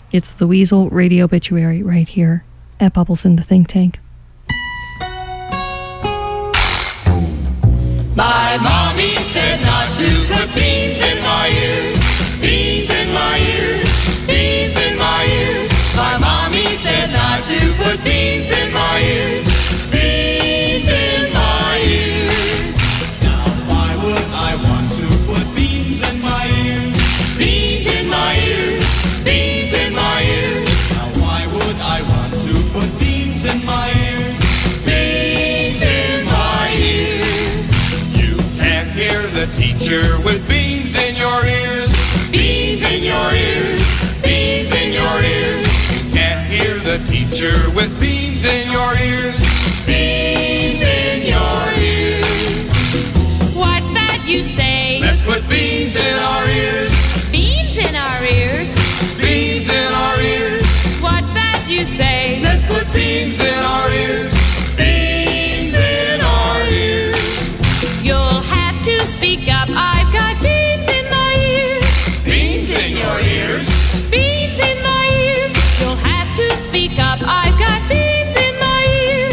It's the Weasel Radio Obituary right here at Bubbles in the Think Tank. My mommy said not to put beans in my ears, beans in my ears, beans in my ears. My mommy said not to put beans in my ears, beans in my ears. Now why would I want to put beans in my ears? Beans in my ears, beans in my ears. Now why would I want to put beans in my ears? Beans in my ears. You can't hear the teacher with beans in your ears. Beans in your ears, beans in your ears. You can't hear the teacher with beans in your ears. Beans in your ears. What's that you say? Let's put beans in our ears. Beans in our ears. Beans in our ears. What's that you say? Let's put beans in our ears. Beans in our ears. You'll have to speak up. I've got beans in my ears. Beans in your ears. Beans in my ears. You'll have to speak up. I've got beans in my ears.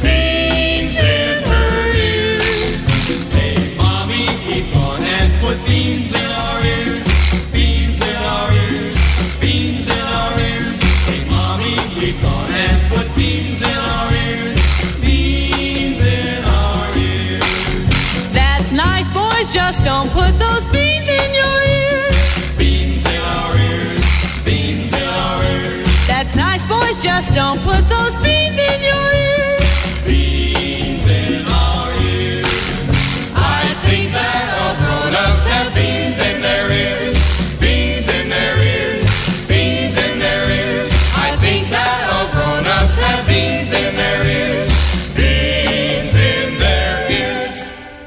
Beans in her ears. Hey, mommy, keep on and put beans in our ears. Beans in our ears. Beans in our ears. Hey, mommy, keep on and put beans in our ears. Beans in our ears. That's nice, boys. Just don't put those beans in your ears. Beans in our ears. Beans in our ears. That's nice, boys. Just don't put those beans in your ears. Beans in our ears. I think that all grown-ups have beans in their ears. Beans in their ears. Beans in their ears. I think that all grown-ups have beans in their ears. Beans in their ears.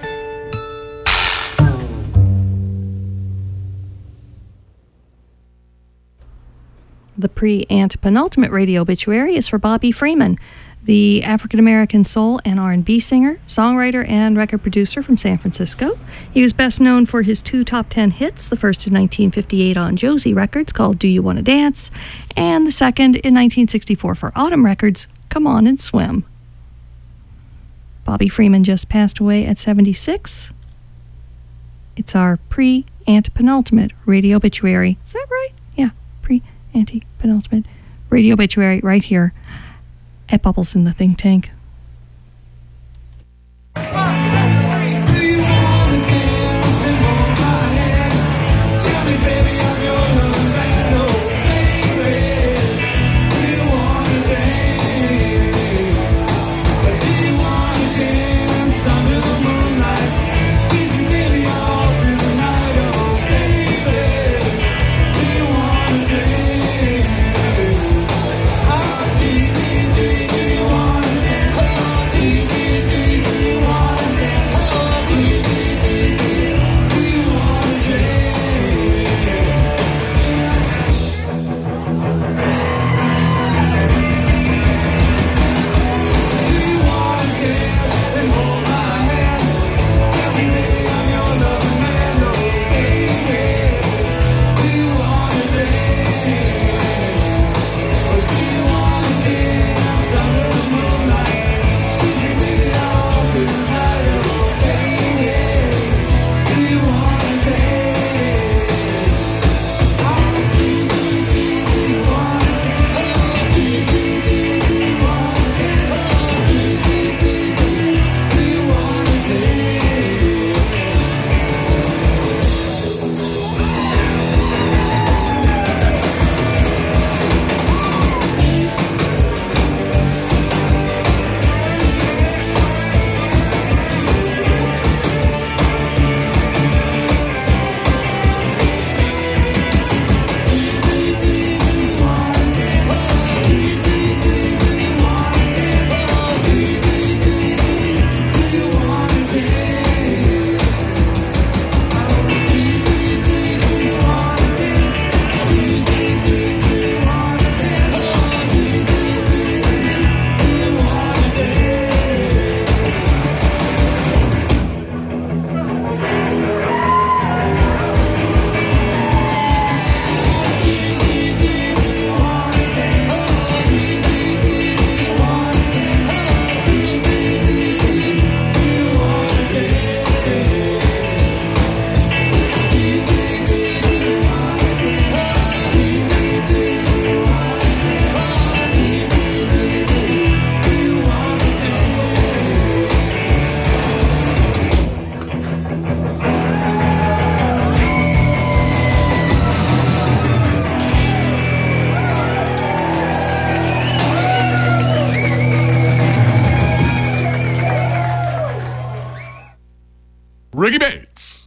The pre-antepenultimate radio obituary is for Bobby Freeman, the African-American soul and R&B singer, songwriter, and record producer from San Francisco. He was best known for his 2 top 10 hits, the first in 1958 on Josie Records called Do You Want to Dance, and the second in 1964 for Autumn Records, Come On and Swim. Bobby Freeman just passed away at 76. It's our pre-antepenultimate radio obituary. Is that right? Yeah, pre-antepenultimate radio obituary right here at Bubbles in the Think Tank. Do you wanna dance? Ricky Bates.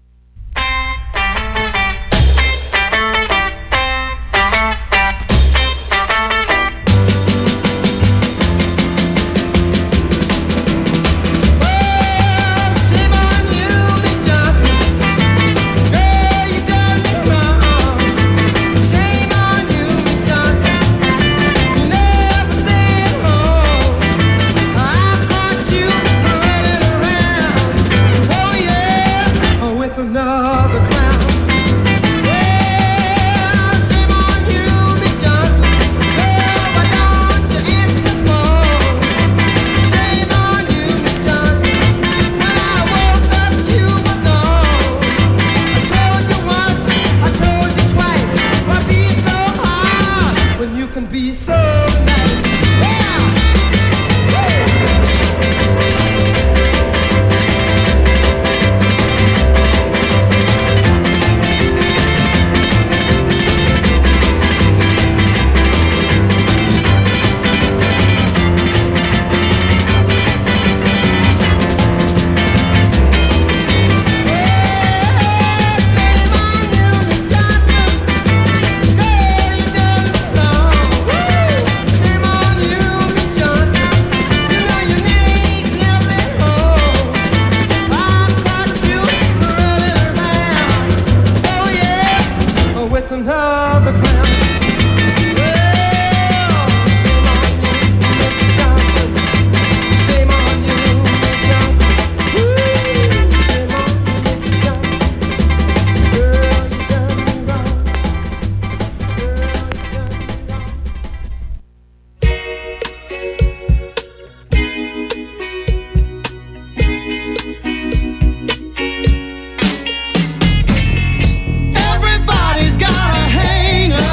Everybody's got a hanger.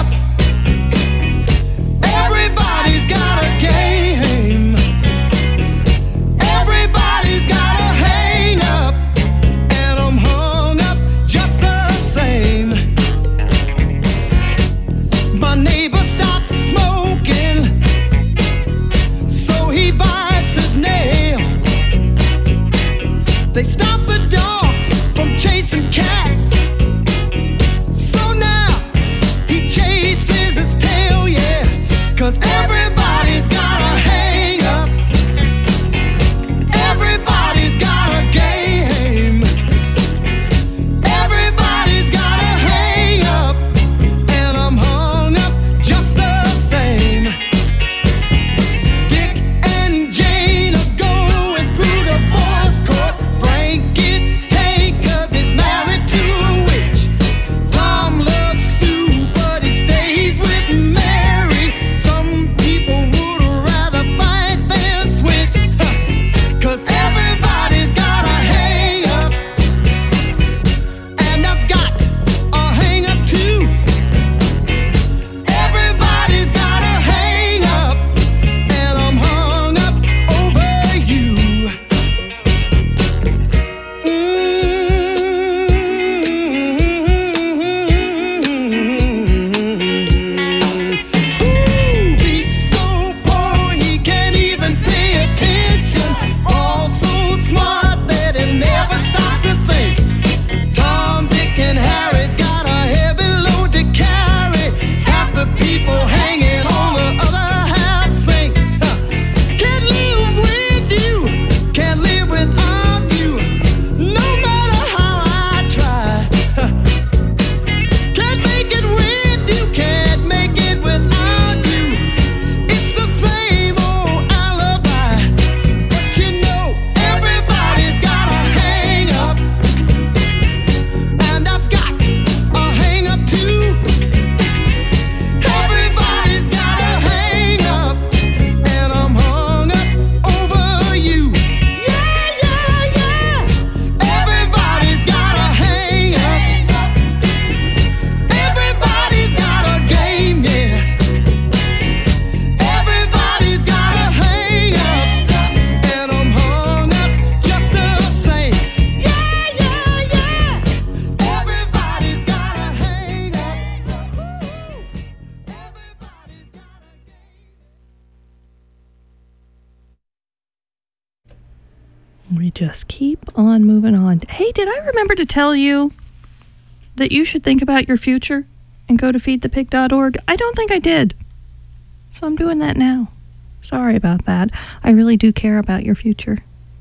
we just keep on moving on. Hey, did I remember to tell you that you should think about your future and go to feedthepig.org? I don't think I did. So I'm doing that now. Sorry about that. I really do care about your future.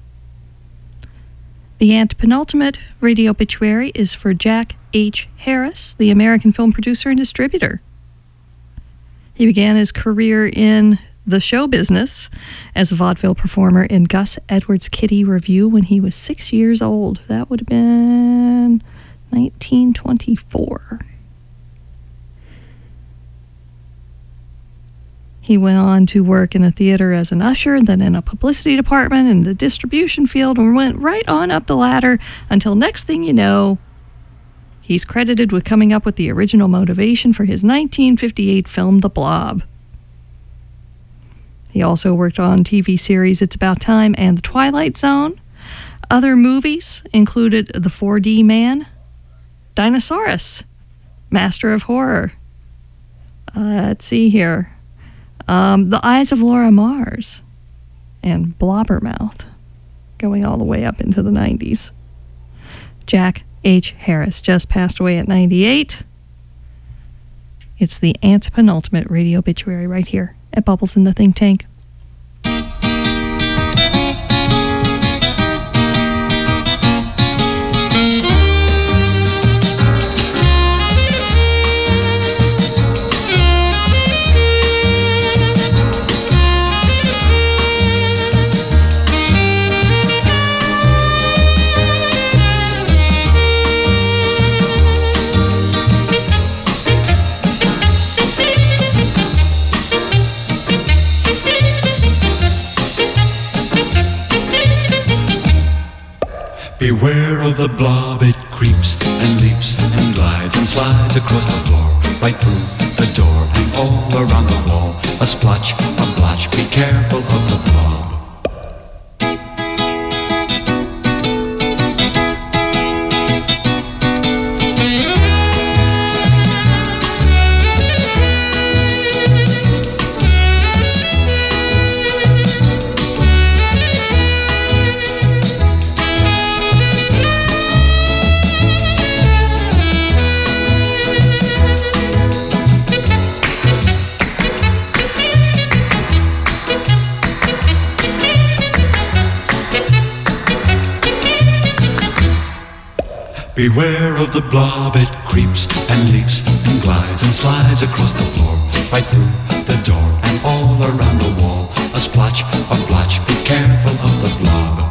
The antepenultimate radio obituary is for Jack H. Harris, the American film producer and distributor. He began his career in the show business as a vaudeville performer in Gus Edwards' Kitty Revue when he was 6 years old. That would have been 1924. He went on to work in a theater as an usher, and then in a publicity department in the distribution field, and went right on up the ladder until next thing you know, he's credited with coming up with the original motivation for his 1958 film, The Blob. He also worked on TV series It's About Time and The Twilight Zone. Other movies included The 4D Man, Dinosaurus, Master of Horror. Let's see here. The Eyes of Laura Mars, and Blobbermouth, going all the way up into the 90s. Jack H. Harris just passed away at 98. It's the antepenultimate radio obituary right here at Bubbles in the Think Tank. Beware of the blob, it creeps and leaps and glides and slides across the floor, right through the door and all around the wall. A splotch, a blotch, be careful of the blob. Beware of the blob, it creeps and leaps and glides and slides across the floor, right through the door and all around the wall. A splotch, a blotch, be careful of the blob.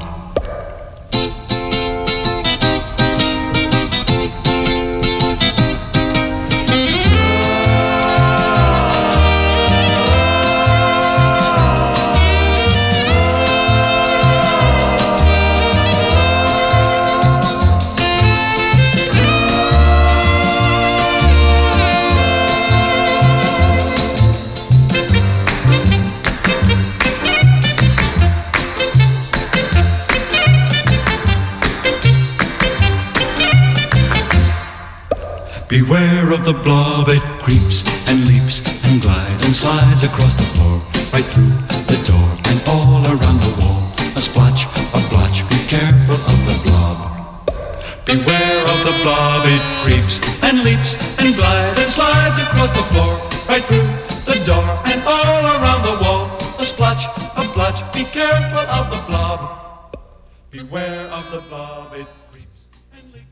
Beware of the blob, it creeps and leaps and glides and slides across the floor, right through the door and all around the wall. A splotch, a blotch, be careful of the blob. Beware of the blob, it creeps and leaps and glides and slides across the floor, right through the door and all around the wall. A splotch, a blotch, be careful of the blob. Beware of the blob, it creeps and leaps.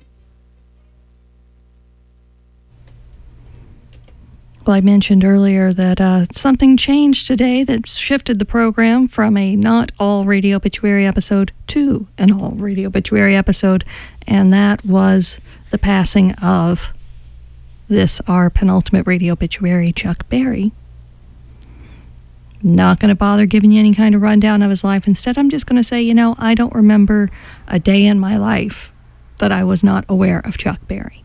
Well, I mentioned earlier that something changed today that shifted the program from a not all radio obituary episode to an all radio obituary episode, and that was the passing of this, our penultimate radio obituary, Chuck Berry. Not going to bother giving you any kind of rundown of his life. Instead, I'm just going to say, I don't remember a day in my life that I was not aware of Chuck Berry.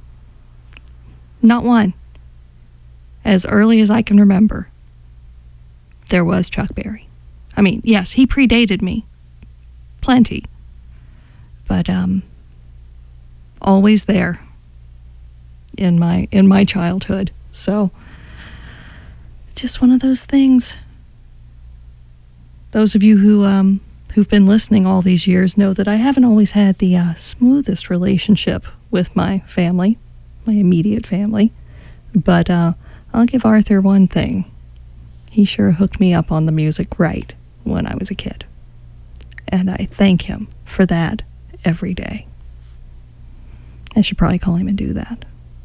Not one. As early as I can remember, there was Chuck Berry. I mean, yes, he predated me. Plenty. But always there in my childhood. So just one of those things. Those of you who who've been listening all these years know that I haven't always had the smoothest relationship with my family, my immediate family. But I'll give Arthur one thing. He sure hooked me up on the music right when I was a kid. And I thank him for that every day. I should probably call him and do that.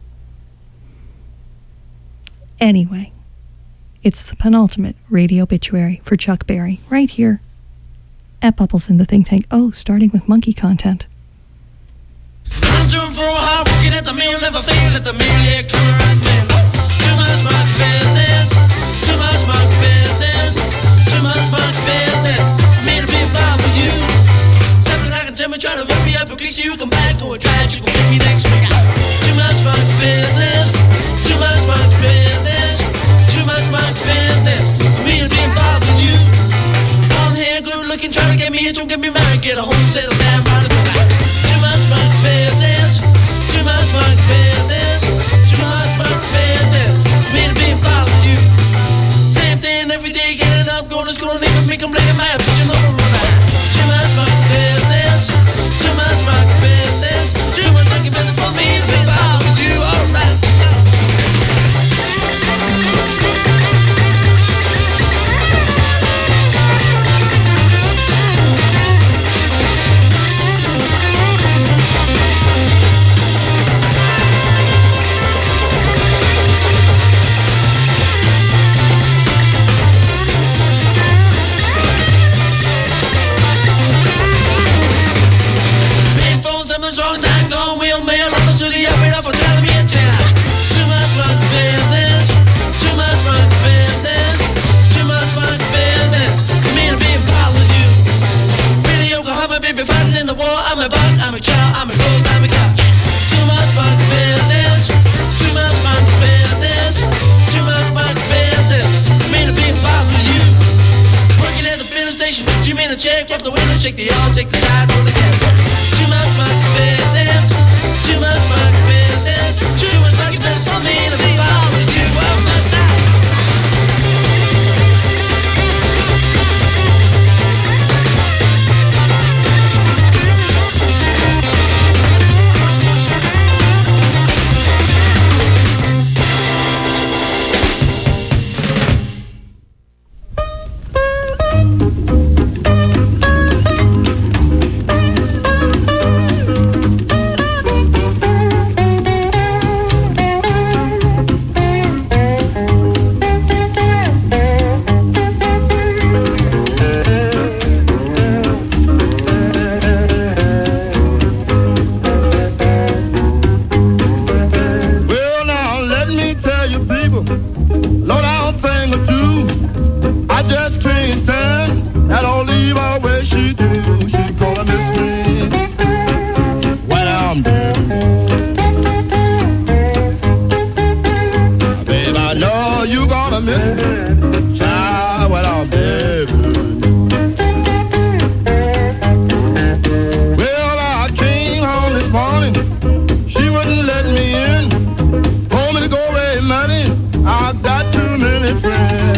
Anyway, it's the penultimate radio obituary for Chuck Berry, right here at Bubbles in the Think Tank. Oh, starting with monkey content. Running to and fro, hard working at the mill, never fail at the mill, yeah, coming right man. Too much monkey business, too much monkey business, too much monkey business. For me to be involved with you. Something I can tell me, try to rip me up, in case you come back, go and try it, you can pick me next week. Too much monkey business, too much monkey business, too much monkey business. For me to be involved with you. Long hair, good looking, trying to get me here, don't get me mad, get a whole set of damn out of the back. Too much monkey business, too much monkey business, too much monkey business. For me to be involved with you. Same thing every day, getting up, going to school, and even me complaining my position over run out. Too much monkey business, too much monkey business, too much monkey business for me to be involved with you. All right. Check up the window, check the all, take the tide, throw the gas. Too much monkey business, too much monkey business, too much monkey business for me to be all with you. One more time. I've got too many friends.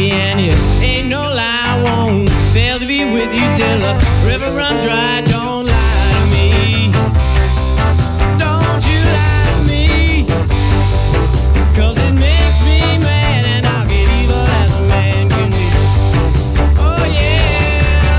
baby, and you ain't no lie, I won't fail to be with you till the river run dry. Don't lie to me. Don't you lie to me. 'Cause it makes me mad and I'll get evil as a man can be. Oh yeah.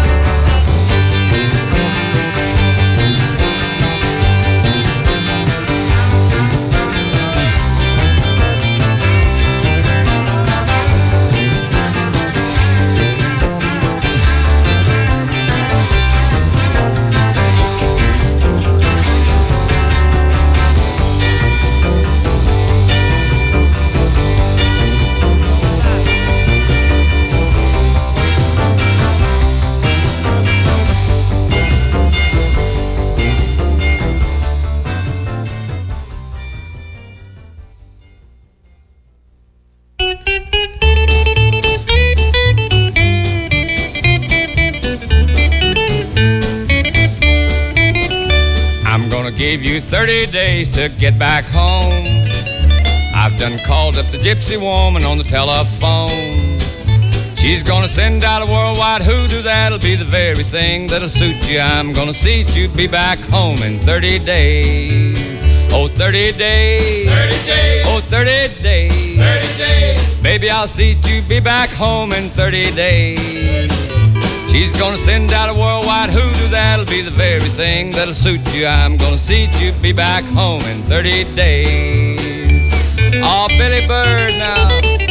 Gave you 30 days to get back home. I've done called up the gypsy woman on the telephone. She's gonna send out a worldwide hoodoo that'll be the very thing that'll suit you. I'm gonna see you be back home in 30 days. Oh, 30 days. 30 days. Oh, 30 days. 30 days. Baby, I'll see you be back home in 30 days. She's gonna send out a worldwide hoodoo that'll be the very thing that'll suit you. I'm gonna see you be back home in 30 days. Oh, Billy Bird now.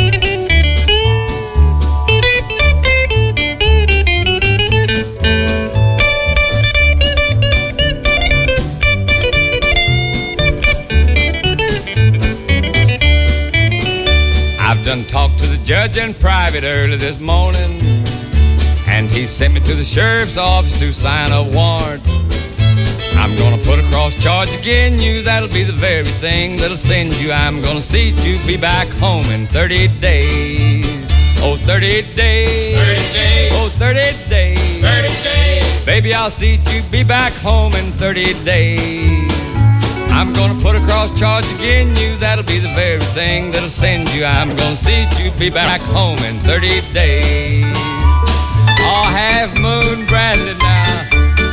I've done talked to the judge in private early this morning, and he sent me to the sheriff's office to sign a warrant. I'm gonna put a cross charge against you, that'll be the very thing that'll send you. I'm gonna see you be back home in 30 days. Oh, 30 days. 30 days. Oh, 30 days. 30 days. Baby, I'll see you be back home in 30 days. I'm gonna put a cross charge against you, that'll be the very thing that'll send you. I'm gonna see you be back home in 30 days. Oh, Half Moon Bradley now.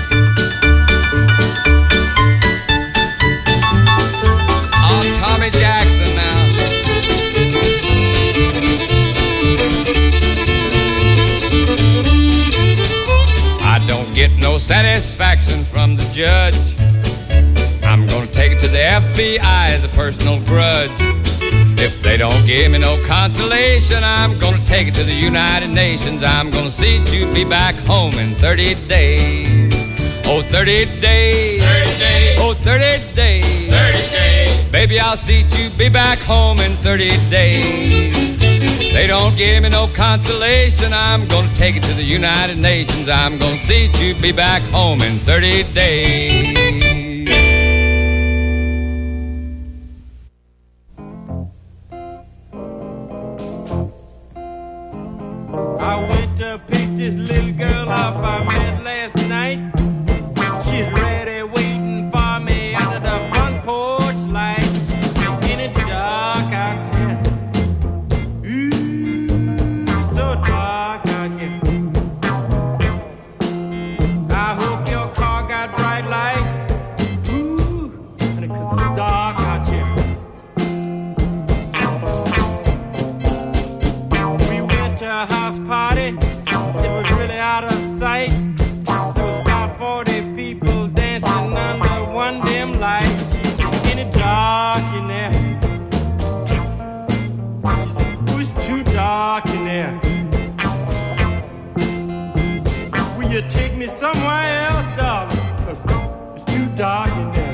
Oh, Tommy Jackson now. I don't get no satisfaction from the judge. I'm gonna take it to the FBI as a personal grudge. If they don't give me no consolation, I'm gonna take it to the United Nations. I'm gonna see you be back home in 30 days. Oh, 30 days. 30 days. Oh, 30 days. 30 days. Baby, I'll see you be back home in 30 days. They don't give me no consolation, I'm gonna take it to the United Nations. I'm gonna see you be back home in 30 days. I went to pick this little girl up I met last night. She's ready waiting for me under the front porch light. She's in the dark out there. Ooh, so dark out here. I hope your car got bright lights. Ooh, honey, 'cause it's dark out here. We went to a house party. It was really out of sight. There was about 40 people dancing under one dim light. She said, in the dark in there. She said, oh, it's too dark in there. Will you take me somewhere else, darling? 'Cause it's too dark in there.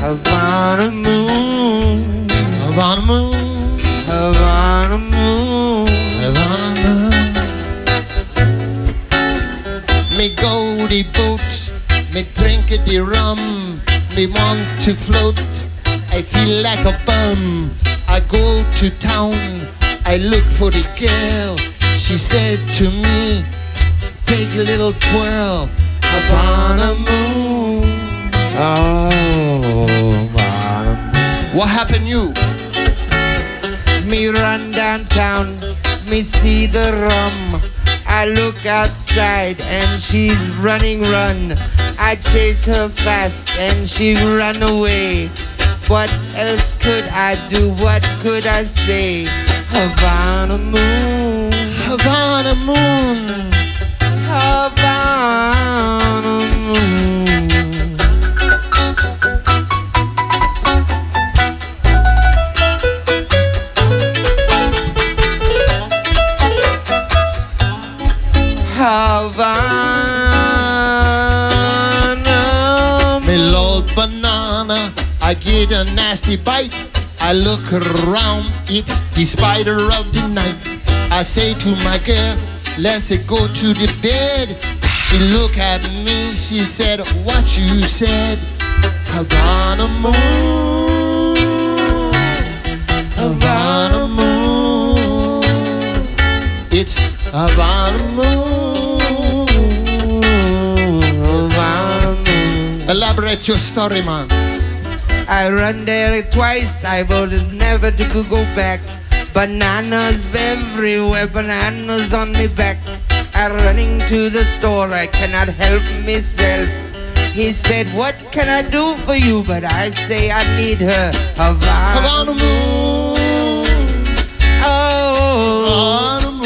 Havana moon, Havana moon, Havana moon, Havana moon. Me go the boat, me drink the rum, me want to float. I feel like a bum. I go to town, I look for the girl. She said to me, take a little twirl, Havana moon. oh, Havana moon. What happened you? Me run downtown, me see the rum. I look outside and she's running run. I chase her fast and she run away. What else could I do? What could I say? Havana moon, Havana moon. Havana moon. Havana. Me Lord banana, I get a nasty bite. I look around, it's the spider of the night. I say to my girl, let's go to the bed. She look at me, she said, what you said? Havana moon, Havana moon. It's Havana moon, Havana moon. Elaborate your story, man. I run there twice, I voted never to go back. Bananas everywhere, bananas on me back. I running to the store, I cannot help myself. He said, what can I do for you? But I say I need her. Havana Havana moon, Oh, Havana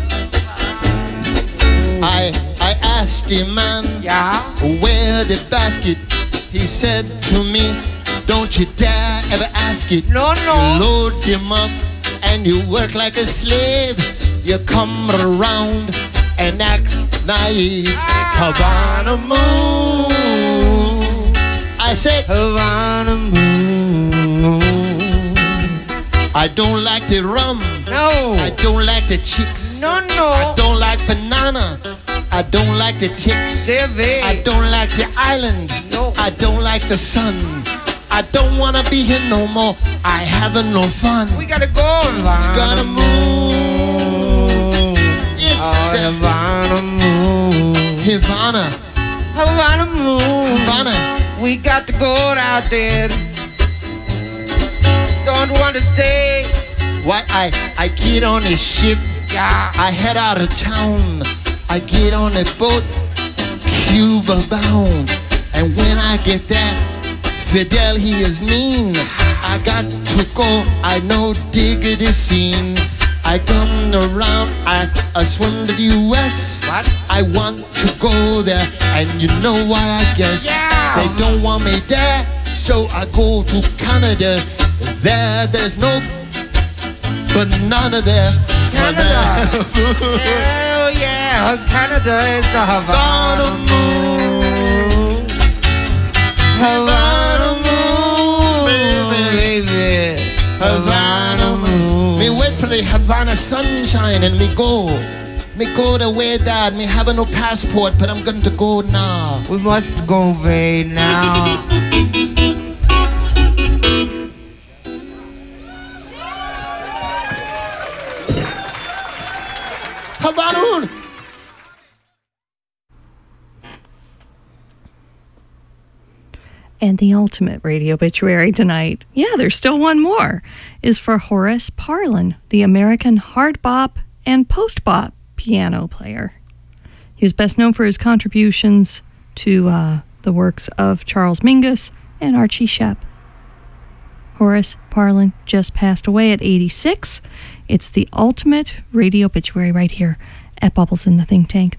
moon. I asked the man, yeah. where the basket? He said to me, don't you dare ever ask it. No, You no. load them up and you work like a slave. You come around and act naive. Havana moon. I said, Havana moon. I don't like the rum. No. I don't like the chicks. No, I no. don't like banana. I don't like the ticks. David. I don't like the island. No. I don't like the sun. I don't wanna be here no more. I having no fun. We gotta go. Havana It's gonna move. It's Oh, the Havana moon. Havana. Havana moon. Havana. We got to go out there. Don't want to stay. Why I get on a ship. Yeah. I head out of town. I get on a boat, Cuba bound. And when I get there, Fidel, he is mean. I got to go, I know, dig the scene. I come around, I swim to the US. What? I want to go there, and you know why, I guess. Yeah. They don't want me there, so I go to Canada. There's no banana there. Canada. Oh yeah, Canada is the Havana moon. Havana moon, baby. Havana moon. Me wait for the Havana sunshine and me go. Me go the way that me have no passport, but I'm going to go now. We must go away now. Havana. And the ultimate radio obituary tonight, yeah, there's still one more, is for Horace Parlan, the American hard bop and post bop piano player. He was best known for his contributions to the works of Charles Mingus and Archie Shepp. Horace Parlan just passed away at 86. It's the ultimate radio obituary right here at Bubbles in the Think Tank.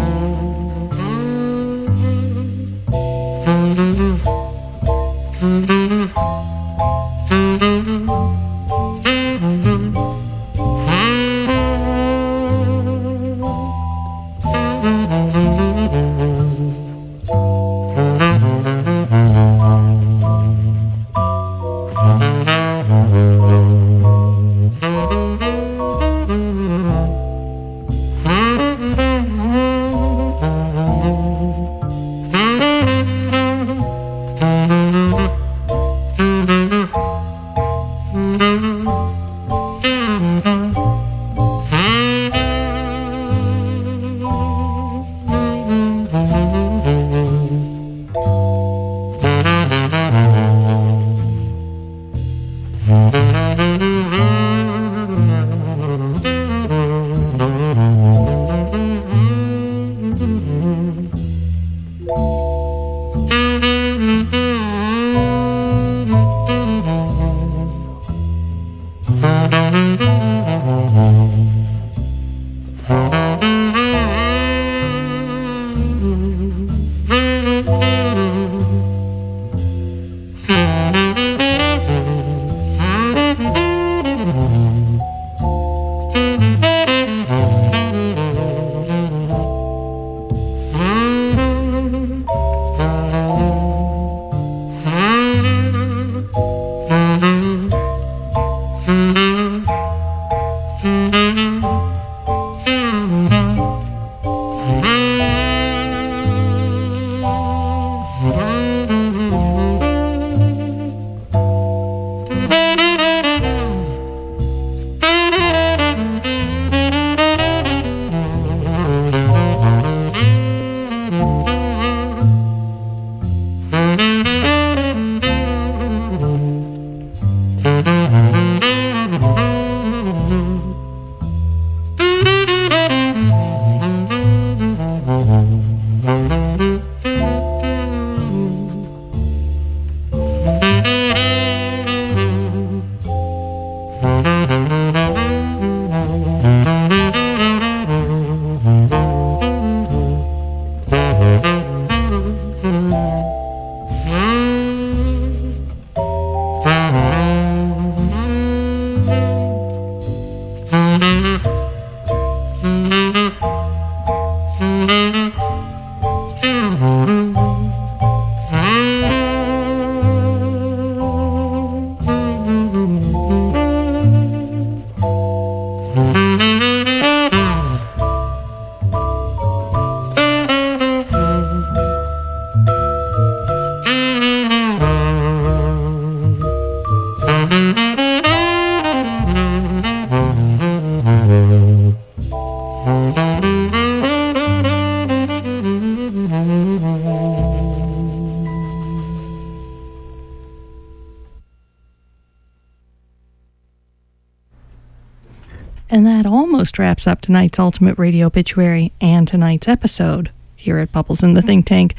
And that almost wraps up tonight's Ultimate Radio Obituary and tonight's episode here at Bubbles in the Think Tank.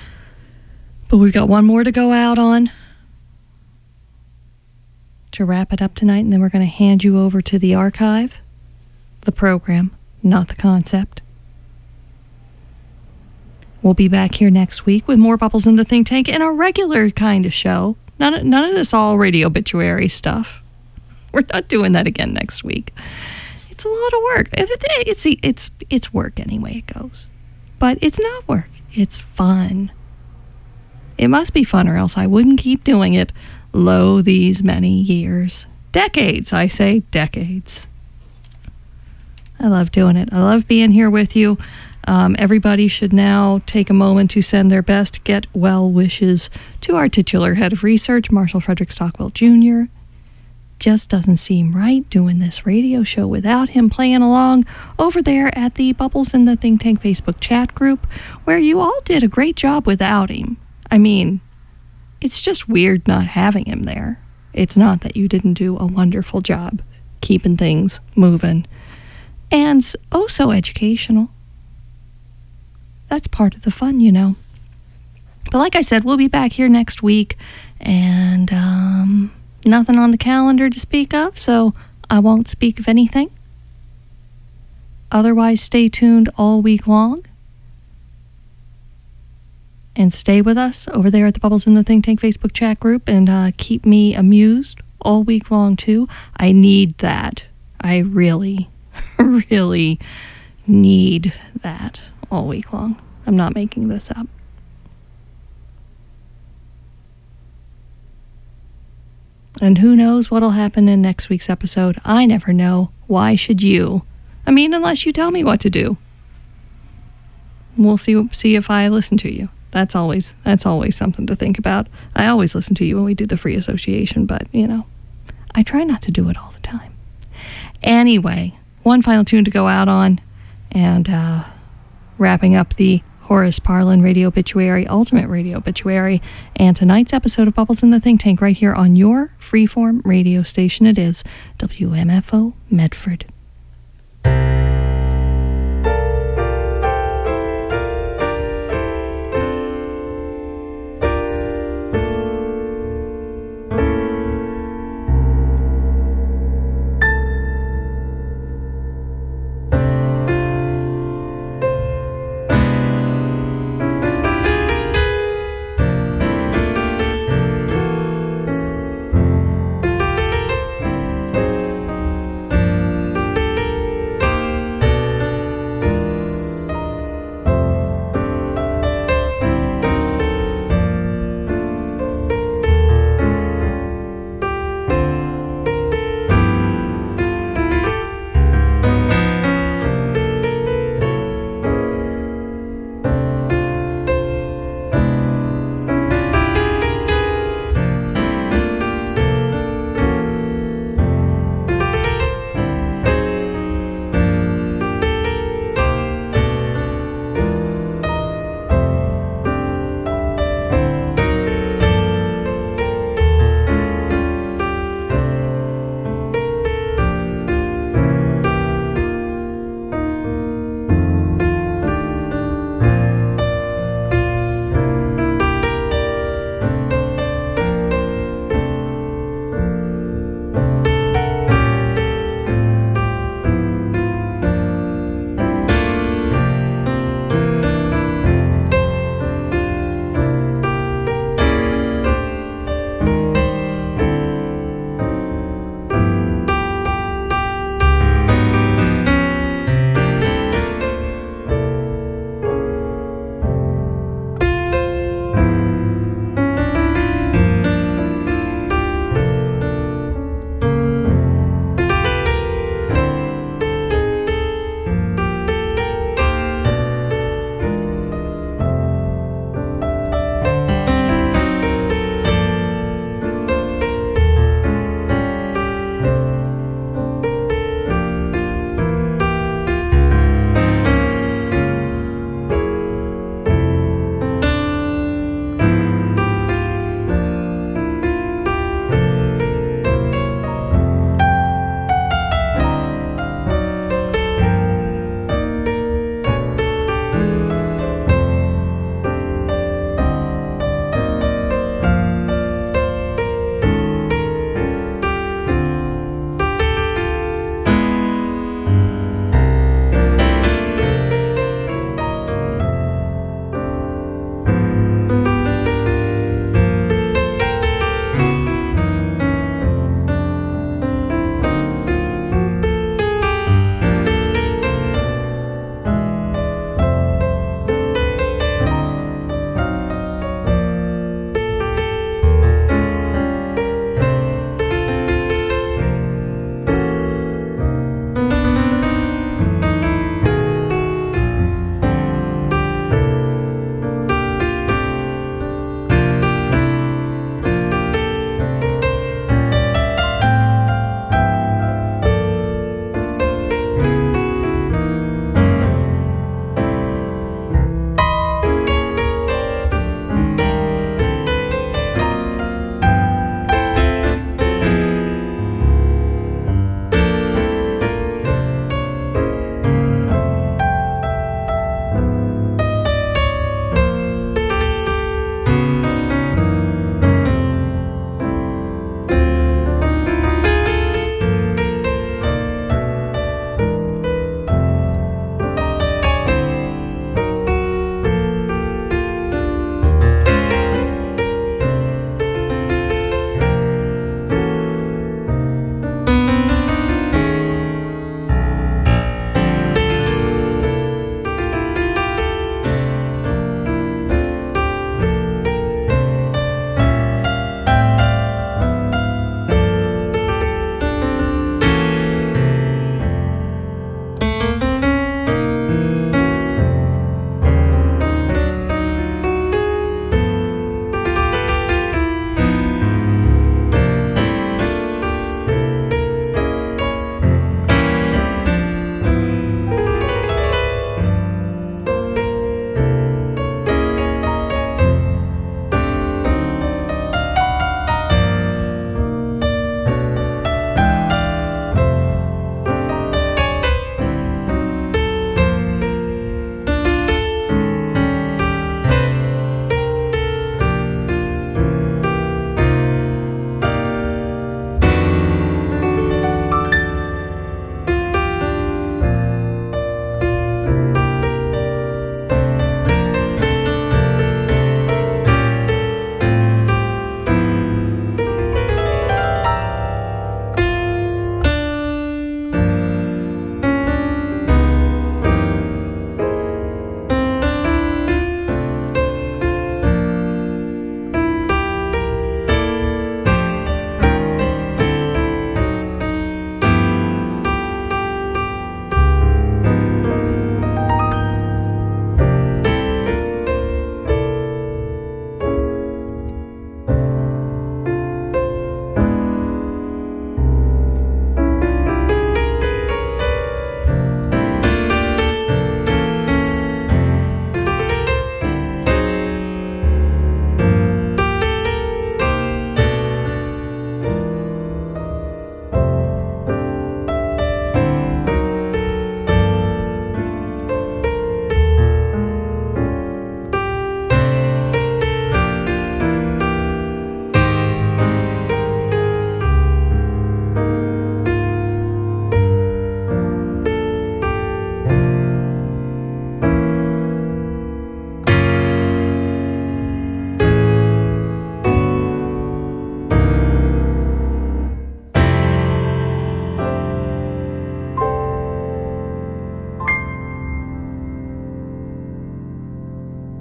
But we've got one more to go out on to wrap it up tonight, and then we're going to hand you over to the archive, the program, not the concept. We'll be back here next week with more Bubbles in the Think Tank and a regular kind of show. None of this all radio obituary stuff. We're not doing that again next week. It's a lot of work. It's work anyway it goes. But it's not work. It's fun. It must be fun or else I wouldn't keep doing it these many years. Decades, I say decades. I love doing it. I love being here with you. Everybody should now take a moment to send their best get well wishes to our titular head of research, Marshall Frederick Stockwell Jr. Just doesn't seem right doing this radio show without him playing along over there at the Bubbles in the Think Tank Facebook chat group, where you all did a great job without him. I mean, it's just weird not having him there. It's not that you didn't do a wonderful job keeping things moving. And oh so educational. That's part of the fun, you know. But like I said, we'll be back here next week, and nothing on the calendar to speak of, so I won't speak of anything. Otherwise, stay tuned all week long and stay with us over there at the Bubbles in the Think Tank Facebook chat group and keep me amused all week long, too. I need that. I really, really need that all week long. I'm not making this up. And who knows what'll happen in next week's episode. I never know. Why should you? I mean, unless you tell me what to do. We'll see if I listen to you. That's always something to think about. I always listen to you when we do the free association, but, you know, I try not to do it all the time. Anyway, one final tune to go out on, and wrapping up the Horace Parlan Radio Obituary, Ultimate Radio Obituary, and tonight's episode of Bubbles in the Think Tank right here on your freeform radio station. It is WMFO Medford.